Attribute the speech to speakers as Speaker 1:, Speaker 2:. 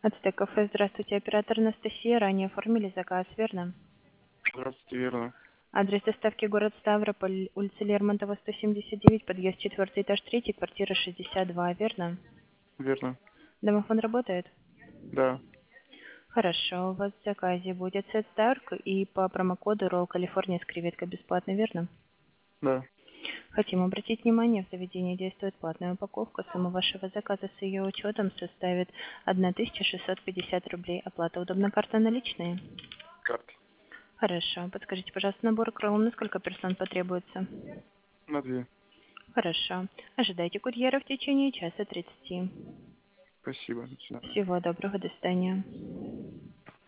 Speaker 1: Ацтек кафе, здравствуйте, оператор Анастасия. Ранее оформили заказ, верно?
Speaker 2: Здравствуйте, верно.
Speaker 1: Адрес доставки город Ставрополь, улица Лермонтова, 179, подъезд 4, этаж 3, квартира 62, верно?
Speaker 2: Верно.
Speaker 1: Домофон работает?
Speaker 2: Да,
Speaker 1: Хорошо, у вас в заказе будет сет Старк и по промокоду Roll California с креветкой бесплатно, верно?
Speaker 2: да.
Speaker 1: Хотим обратить внимание, в заведении действует платная упаковка. Сумма вашего заказа с ее учетом составит 1650 рублей. Оплата удобна, карта наличные?
Speaker 2: Карта.
Speaker 1: Хорошо. Подскажите, пожалуйста, набор кролл на сколько персон потребуется?
Speaker 2: На 2.
Speaker 1: Хорошо. Ожидайте курьера в течение часа 30.
Speaker 2: Спасибо. До свидания.
Speaker 1: Всего доброго, до свидания.